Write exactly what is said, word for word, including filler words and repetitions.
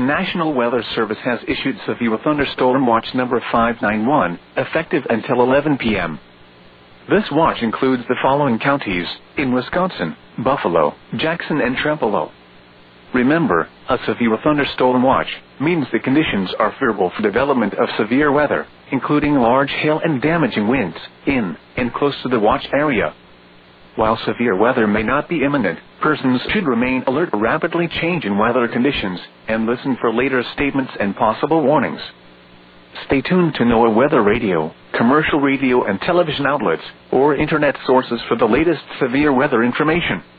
National Weather Service has issued Severe Thunderstorm Watch number five nine one, effective until eleven p m This watch includes the following counties in Wisconsin: Buffalo, Jackson, and Trempealeau. Remember, a severe thunderstorm watch means the conditions are favorable for development of severe weather, including large hail and damaging winds, in and close to the watch area. While severe weather may not be imminent, persons should remain alert to rapidly changing weather conditions and listen for later statements and possible warnings. Stay tuned to NOAA Weather Radio, commercial radio and television outlets, or internet sources for the latest severe weather information.